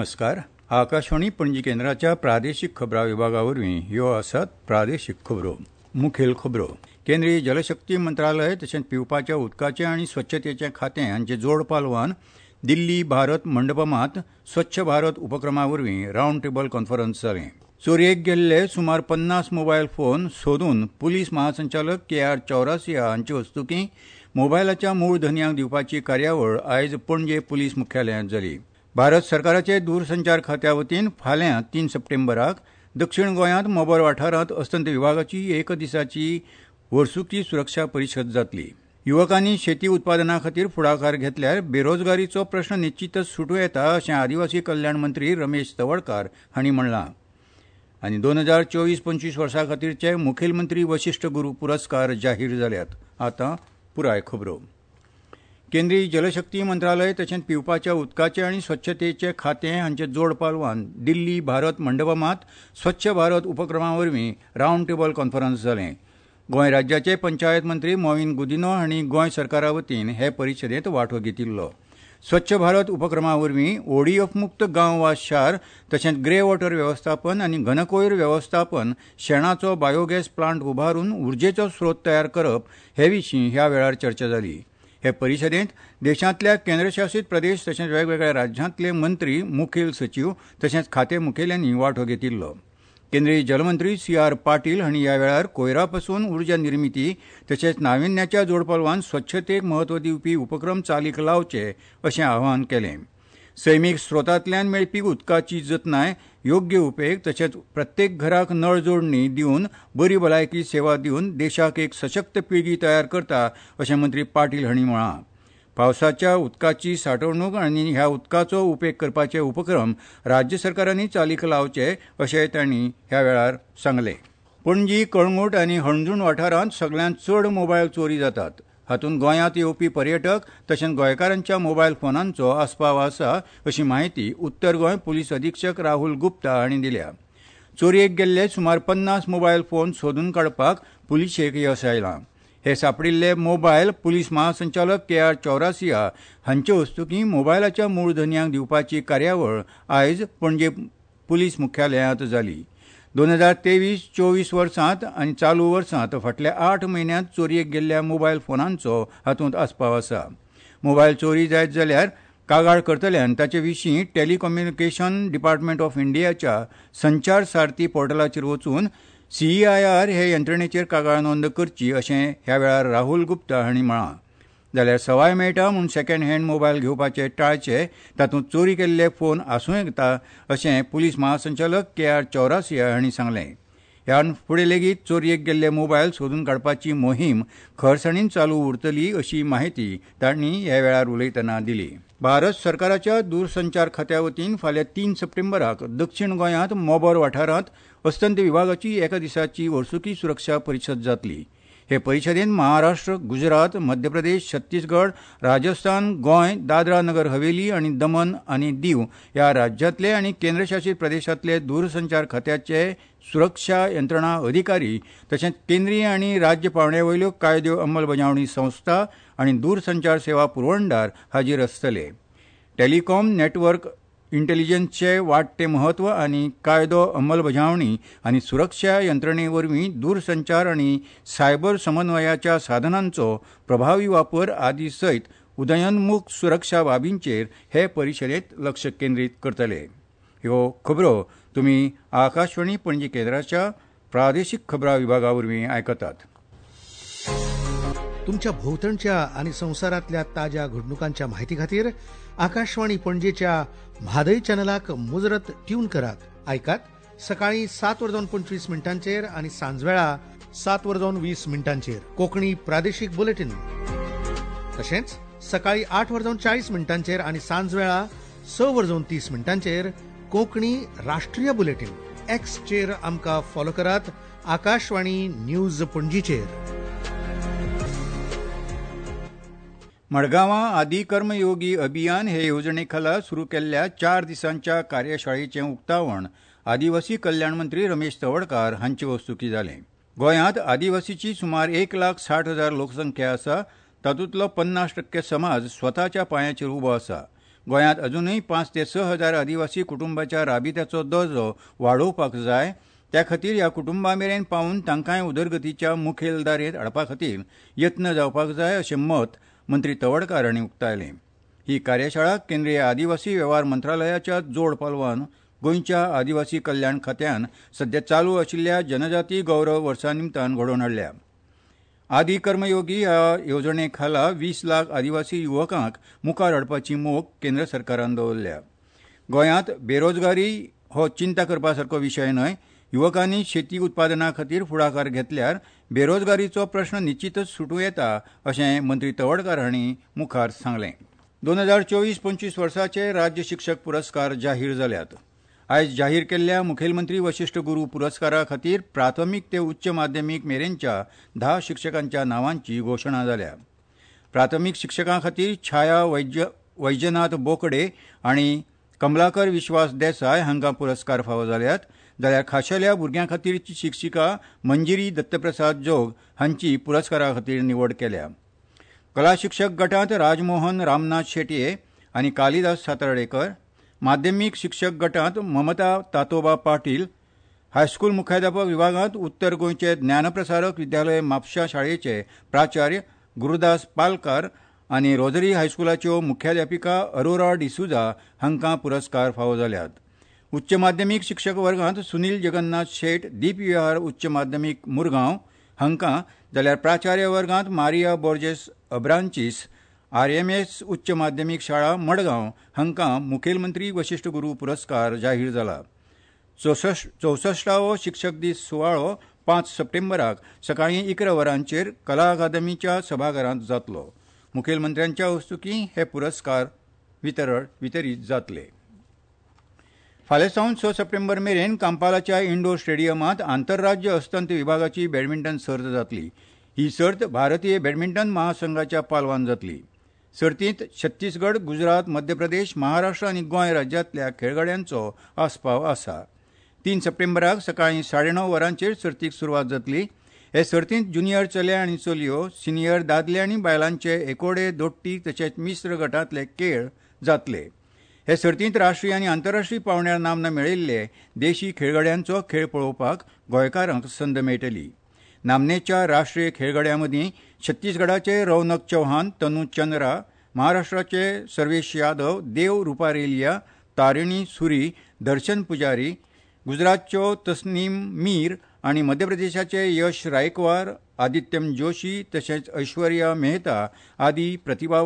नमस्कार. आकाशवाणी पणजी केंद्राच्या प्रादेशीक खबरां विभागावरवीं ह्यो आसात प्रादेशीक खबरो. मुखेल खबरो. केंद्रीय जलशक्ती मंत्रालय तशेंच पिवपाच्या उदकाचें आनी स्वच्छतेचें खातें हांचे जोड पालवान दिल्ली भारत मंडपमांत स्वच्छ भारत उपक्रमावरवीं रावंड टेबल कॉन्फरन्स जालें. चोरयेक गेल्ले सुमार 50 मोबायल फोन सोदून पुलीस महासंचालक के.आर. चौरासिया हांचे हस्तुकीं मोबायलाच्या मूळ धन्यांक दिवपाची कार्यावळ आयज पणजे पुलीस मुख्यालयांत जाली. भारत सरकाराचे दूरसंचार खात्या वतीन फाल्यां 3 सप्टेंबराक दक्षिण गोंयांत मोबर वाठारांत अस्तंत विभागाची एक दिसाची वर्सुकी सुरक्षा परिशद जातली. युवकांनी शेती उत्पादना खातीर फुडाकार घेतल्यार बेरोजगारीचो प्रस्न निश्चितच सुटूं येता अशें आदिवासी कल्याण मंत्री रमेश तवडकार हांणी म्हणलां. आनी 2024-25 वर्सा खातीरचे मुखेलमंत्री वशिश्ठ गुरू पुरस्कार जाहीर जाल्यात. आतां पुराय खबरो. केंद्रीय जलशक्ती मंत्रालय तशेंच पिवपाच्या उदकाचें आनी स्वच्छतेचें खातें हांचे जोड पालवान दिल्ली भारत मंडपमांत स्वच्छ भारत उपक्रमावरवीं रावंड टेबल कॉन्फरन्स जालें. गोंय राज्याचे पंचायत मंत्री मोविन गुदिनो हांणी गोंय सरकारा वतीन हे परिशदेंत वांटो घेतिल्लो. स्वच्छ भारत उपक्रमावरवीं ओडीएफ मुक्त गांव वा शार तशेंच ग्रे वॉटर वेवस्थापन आनी घनकोयर वेवस्थापन शेणाचो बायोगॅस प्लांट उबारून उर्जेचो स्रोत तयार करप हे विशीं ह्या वेळार चर्चा जाली. हे परिशदेंत देशांतल्या केंद्रशासीत प्रदेश तशेंच वेगवेगळ्या राज्यांतले मंत्री मुखेल सचीव तशेंच खाते मुखेल्यांनी वांटो घेतिल्लो. केंद्रीय जलमंत्री सी.आर. पाटील हांणी ह्या वेळार कोयरा पासून उर्जा निर्मिती तशेंच नाविन्याच्या जोडपालवान स्वच्छतेक म्हत्व दिवपी उपक्रम चालीक लावचे अशें आवाहन केलें. सैमीक स्रोतांतल्यान मेळपी उदकाची जतनाय योग्य उपेग तशेंच प्रत्येक घराक नळ जोडणी दिवन बरी भलायकी सेवा दिवन देशाक एक सशक्त पिळगी तयार करता अशें मंत्री पाटील हांणी म्हळां. पावसाच्या उदकाची साठवणूक आनी ह्या उदकाचो उपेग करपाचे उपक्रम राज्य सरकारांनी चालीक लावचे अशेंय तांणी ह्या वेळार सांगलें. पणजी, कळंगूट आनी हणजूण वाठारांत सगळ्यांत चड मोबायल चोरी जातात. हातूंत गोंयांत येवपी पर्यटक तशेंच गोंयकारांच्या मोबायल फोनांचो आस्पाव आसा अशी माहिती उत्तर गोंय पुलीस अधीक्षक राहुल गुप्ता हांणी दिल्या. चोरयेक गेल्ले सुमार 50 मोबायल फोन सोदून काडपाक पुलिशेक येस आयलां. हे सांपडिल्ले मोबायल पुलीस महासंचालक के.आर. चौरासिया हांचे हस्तुकीं मोबायलाच्या मूळ धन्यांक दिवपाची कार्यावळ आयज पणजे पुलीस मुख्यालयांत जाली. 2023-24 वर्सांत आनी चालू वर्सांत फाटल्या 8 म्हयन्यांत चोरयेक गेल्ल्या मोबायल फोनांचो हातूंत आस्पाव आसा. मोबायल चोरी जायत जाल्यार कागाळ करतल्यान ताचे विशीं टेलिकम्युनिकेशन डिपार्टमेंट ऑफ इंडियाच्या संचार सारथी पोर्टलाचेर वचून CEIR हे यंत्रणेचेर कागाळ नोंद करची अशें ह्या वेळार राहुल गुप्ता हांणी म्हळां. जाल्यार सवाय मेळटा म्हूण सेकंड हँड मोबायल घेवपाचे टाळचे, तातूंत चोरी केल्ले फोन आसूं येता अशें पुलीस महासंचालक के.आर. चौरासिया हांणी सांगलें. ह्या फुडें लेगीत चोरयेक गेल्ले मोबायल सोदून काडपाची मोहीम खरसाणीन चालू उरतली अशी माहिती तांणी ह्या वेळार उलयतना दिली. भारत सरकाराच्या दूरसंचार खात्या वतीन फाल्यां 3 सप्टेंबराक दक्षिण गोंयांत मोबर वाठारांत अस्तंत विभागाची एका दिसाची वर्सुकी सुरक्षा परिशद जातली. हे परिशदेंत महाराष्ट्र, गुजरात, मध्य प्रदेश, छत्तीसगड, राजस्थान, गोंय, दादरा नगर हवेली आनी दमन आनी दीव ह्या राज्यांतले आनी केंद्रशासीत प्रदेशांतले दूरसंचार खात्याचे सुरक्षा यंत्रणा अधिकारी तशेंच केंद्रीय आनी राज्य पावंड्यावयल्यो कायद्यो अंमलबजावणी संस्था आनी दूरसंचार सेवा पुरवणदार हाजीर आसतले. टेलिकॉम नेटवर्क इंटेलिजन्सचे वाडटे म्हत्व आनी कायदो अंमलबजावणी आनी सुरक्षा यंत्रणे वरवीं दूरसंचार आनी सायबर समन्वयाच्या साधनांचो प्रभावी वापर आदी सयत उदयोन्मुख सुरक्षा बाबींचेर हे परिशदेंत लक्ष केंद्रीत करतले. ह्यो खबरो तुमी आकाशवाणी पणजी केंद्राच्या प्रादेशीक खबरां विभागा वरवीं आयकतात. तुमच्या भोवतणच्या आनी संवसारांतल्या ताज्या घडणुकांच्या म्हायती खातीर आकाशवाणी पणजेच्या म्हादय चॅनलाक मुजरत ट्यून करात. आयकात सकाळी 7:25 आनी सांजवेळा 7:20 कोंकणी प्रादेशीक बुलेटिन. तशेंच सकाळी 8:40 आनी सांजवेळा 6:30 कोंकणी राष्ट्रीय बुलेटिन. एक्सचेर आमकां फॉलो करात. आकाशवाणी न्यूज पणजीचेर. मडगांवां आदी कर्मयोगी अभियान हे येवजणे खाला सुरू केल्ल्या 4 दिसांच्या कार्यशाळेचें उक्तावण आदिवासी कल्याण मंत्री रमेश तवडकार हांचे हस्तुकीं जालें. गोंयांत आदिवासीची सुमार 1,60,000 लोकसंख्या आसा. तातूंतलो 50% समाज स्वताच्या पांयाचेर उबो आसा. गोंयांत अजूनय 5 ते 6 हजार आदिवासी कुटुंबांच्या राबित्याचो दर्जो वाडोवपाक जाय. त्या खातीर ह्या कुटुंबां मेरेन पावून तांकांय उदरगतीच्या मुखेल दारेंत हाडपा खातीर यत्न जावपाक जाय अशें मत मंत्री तवडकार हांणी उक्तायलें. ही कार्यशाळा केंद्रीय आदिवासी वेव्हार मंत्रालयाच्या जोड पालवान गोंयच्या आदिवासी कल्याण खात्यान सध्या चालू आशिल्ल्या जनजाती गौरव वर्सा निमतान घडोवन हाडल्या. आदी कर्मयोगी ह्या येवजणे खाला 20 लाख आदिवासी युवकांक मुखार हाडपाची मोख केंद्र सरकारान दवरल्या. गोंयांत बेरोजगारी हो चिंता करपासारको विशय न्हय. युवकांनी शेती उत्पादना खातीर फुडाकार घेतल्यार बेरोजगारीचो प्रस्न निश्चितच सुटूं येता अशें मंत्री तवडकार हांणी मुखार सांगलें. 2024-25 वर्साचे राज्य शिक्षक पुरस्कार जाहीर जाल्यात. आयज जाहीर केल्ल्या मुखेलमंत्री वशिश्ठ गुरू पुरस्कारा खातीर प्राथमीक ते उच्च माध्यमीक मेरेनच्या 10 शिक्षकांच्या नांवांची घोशणा जाल्या. प्राथमीक शिक्षकां खातीर छाया वैजनाथ बोकडे आनी कमलाकर विश्वास देसाय हांकां पुरस्कार फावो जाल्यात. जाल्यार खाशेल्या भुरग्यां खातीरची शिक्षिका मंजिरी दत्तप्रसाद जोग हांची पुरस्कारा खातीर निवड केल्या. कला शिक्षक गटांत राजमोहन रामनाथ शेटये आनी कालिदास सातर्डेकर, माध्यमीक शिक्षक गटांत ममता तातोबा पाटील, हायस्कूल मुख्याध्यापक विभागांत उत्तर गोंयचे ज्ञानप्रसारक विद्यालय म्हापशा शाळेचे प्राचार्य गुरुदास पालकार आनी रोझरी हायस्कुलाच्यो मुख्याध्यापिका अरोरा डिसुजा हांकां पुरस्कार फावो जाल्यात. उच्च माध्यमीक शिक्षक वर्गांत सुनील जगन्नाथ शेट, दीप विहार उच्च माध्यमीक मुरगांव हांकां, जाल्यार प्राचार्य वर्गांत मारिया बोर्जेस अब्रांचीस, RMS उच्च माध्यमीक शाळा मडगांव हांकां मुखेलमंत्री वशिश्ठ गुरू पुरस्कार जाहीर जाला. 64વો शिक्षक दीस सुवाळो 5 सप्टेंबराक सकाळीं 11 वरांचेर कला अकादमीच्या सभाघरांत जातलो. मुखेलमंत्र्यांच्या हस्तुकीं हे पुरस्कार वितरीत जातले. फाल्यां सावन 6 सप्टेंबर मेरेन कांपालाच्या इंडोर स्टेडियमांत आंतरराज्य अस्तंत विभागाची बॅडमिंटन सर्त जातली. ही सर्त भारतीय बॅडमिंटन महासंघाच्या पालवान जातली. सर्तींत छत्तीसगड, गुजरात, मध्य प्रदेश, महाराष्ट्र आनी गोंय राज्यांतल्या खेळगड्यांचो आस्पाव आसा. 3 सप्टेंबराक सकाळीं 9:30 वरांचेर सर्तीक सुरवात जातली. हे सर्तींत ज्युनियर चले आनी चलयो, सिनियर दादले आनी बायलांचे एकोडे, दोट्टी तशेंच मिश्र गटांतले खेळ जातले. हे सर्तींत राष्ट्रीय आनी आंतरराष्ट्रीय पावंड्यार नामना मेळयिल्ले देशी खेळगड्यांचो खेळ पळोवपाक गोंयकारांक संद मेळटली. नामनेच्या राष्ट्रीय खेळगड्यां मदीं छत्तीसगडाचे रौनक चौहान, तनु चंद्रा, महाराष्ट्राचे सर्वेश यादव, देव रुपारेलिया, तारिणी सुरी, दर्शन पुजारी, गुजरातच्यो तस्नीम मीर आनी मध्य प्रदेशाचे यश रायकवार, आदित्यम जोशी तशेंच ऐश्वर्या मेहता आदी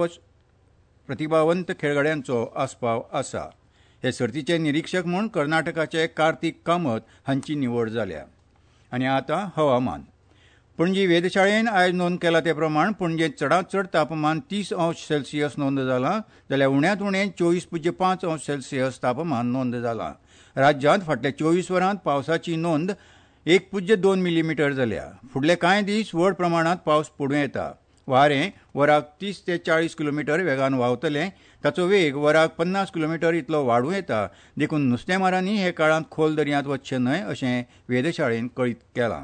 प्रतिभावंत खेळगड्यांचो आस्पाव आसा. हे सर्तीचे निरीक्षक म्हूण कर्नाटकाचे कार्तिक कामत हांची निवड जाल्या. आनी आतां हवामान. पणजी वेधशाळेन आयज नोंद केला ते प्रमाण पणजेंत चडांत चड तापमान 30 अंश सेल्सियस नोंद जालां, जाल्यार उण्यांत उणें 24.5 अंश सेल्सियस तापमान नोंद जालां. राज्यांत फाटल्या 24 वरांत पावसाची नोंद 1.2 मिलीमीटर जाल्या. फुडले कांय दीस व्हड प्रमाणांत पावस पडूं येता. वारें वराक 30 ते 40 किलोमीटर वेगान व्हांवतलें. ताचो वेग वराक 50 किलोमीटर इतलो वाडूं येता. देखून नुस्तेमारांनी हे काळांत खोल दर्यांत वचचें न्हय अशें वेधशाळेन कळीत केलां.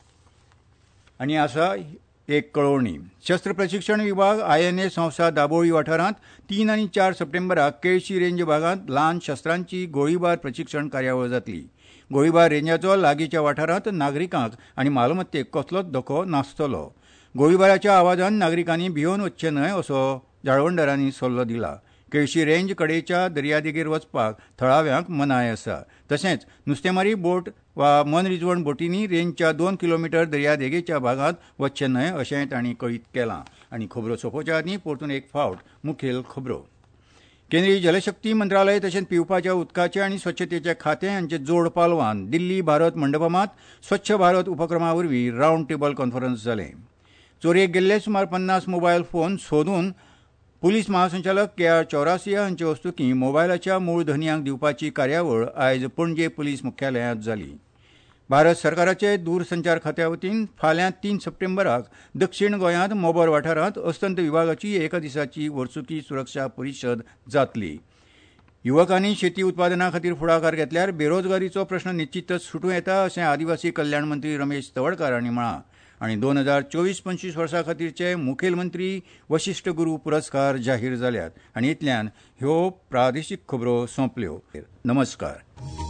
आनी आसा एक कळवणी. शस्त्र प्रशिक्षण विभाग INA संस्था दाबोळी वाठारांत 3 आनी 4 सप्टेंबराक केळशी रेंज भागांत ल्हान शस्त्रांची गोळीबार प्रशिक्षण कार्यावळ जातली. गोळीबार रेंजाचो लागींच्या वाठारांत नागरिकांक आनी मालमत्तेक कसलोच धोको नासतलो. गोळीबाराच्या आवाजान नागरिकांनी भिवन वचचें न्हय असो जाळवणदारांनी सल्लो दिला. केळशी रेंज कडेच्या दर्यादेगेर वचपाक थळाव्यांक मनाय आसा. तशेंच नुस्तेमारी बोट वा मनरिजवण बोटींनी रेंजच्या 2 किलोमीटर दर्यादेगेच्या भागांत वचचें न्हय अशेंय तांणी कळीत केलां. आनी खबरो सोंपोवच्या आदीं परतून एक फावट मुखेल खबरो. केंद्रीय जलशक्ती मंत्रालय तशेंच पिवपाच्या उदकाचे आनी स्वच्छतेचे खातें हांचे जोड पालवान दिल्ली भारत मंडपमांत स्वच्छ भारत उपक्रमा वरवीं रावंड टेबल कॉन्फरन्स जालें. चोरयेक गेल्ले सुमार 50 मोबायल फोन सोदून पुलीस महासंचालक KR चौरासिया हांचे हस्तुकीं मोबायलाच्या मूळ धन्यांक दिवपाची कार्यावळ आयज पणजे पुलीस मुख्यालयांत जाली. भारत सरकाराचे दूरसंचार खात्या वतीन फाल्यां 3 सप्टेंबराक दक्षिण गोंयांत मोबोर वाठारांत अस्तंत विभागाची एका दिसाची वर्सुकी सुरक्षा परिशद जातली. युवकांनी शेती उत्पादना खातीर फुडाकार घेतल्यार बेरोजगारीचो प्रस्न निश्चितच सुटूं येता अशें आदिवासी कल्याण मंत्री रमेश तवडकार हांणी म्हळां. आनी 2024-25 वर्सा खातीरचे मुखेलमंत्री वशिश्ठ गुरू पुरस्कार जाहीर जाल्यात आनी इतल्यान ह्यो प्रादेशीक खबरो सोंपल्यो. नमस्कार.